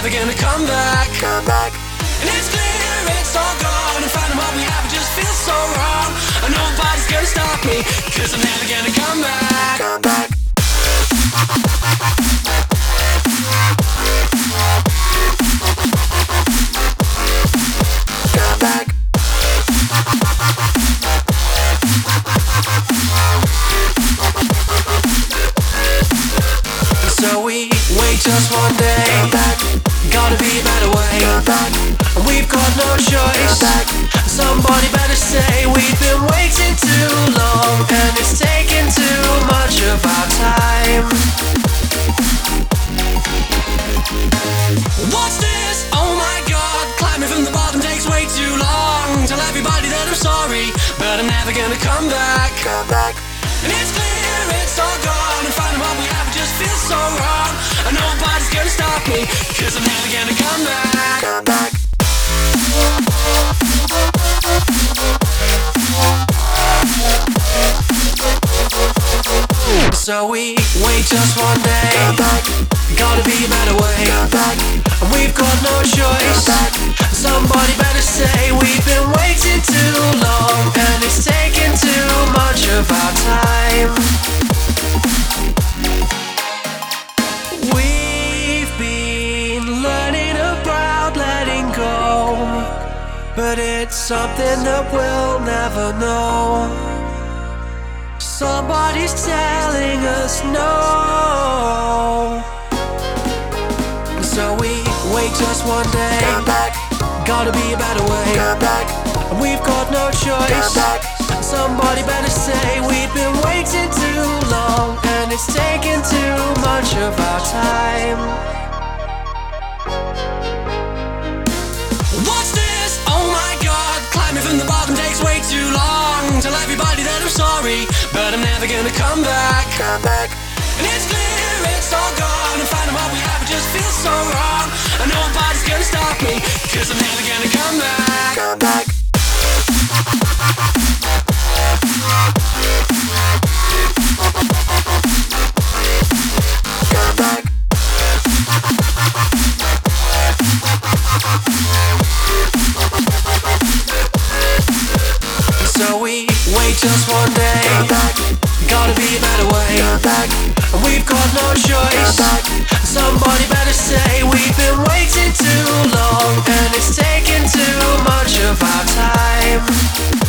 never gonna come back. And it's clear it's all gone, and finding what we have just feels so wrong. And nobody's gonna stop me, 'cause I'm never gonna come back. So we wait just one day. Gotta be a better way. We've got no choice. Somebody better say we've been waiting too long, and it's taken too much of our time. What's this? Oh my God, climbing from the bottom takes way too long. Tell everybody that I'm sorry, but I'm never gonna come back. And it's clear it's all gone, and finding what we have just feels so wrong. And nobody's gonna stop me, 'cause I'm never gonna come back. So we wait just one day. Gotta be a better way. And we've got no choice. Somebody better say we've been waiting too long, and it's taken too much of our time. We've been learning about letting go, but it's something that we'll never know. Somebody's telling us no. So we wait just one day. Gotta be a better way. And we've got no choice. Somebody better say we've been waiting too long, and it's taken too much of our time. What's this? Oh my God, climbing from the bottom takes way too long. Tell everybody that I'm sorry, but I'm never gonna come back. And it's clear it's all gone, and finding what we have just feels so wrong. And nobody's gonna stop me, 'cause I'm never gonna come back. So we wait just one day. Gotta be a better way. And we've got no choice. Somebody better say we've been waiting too long, and it's taken too much of our time.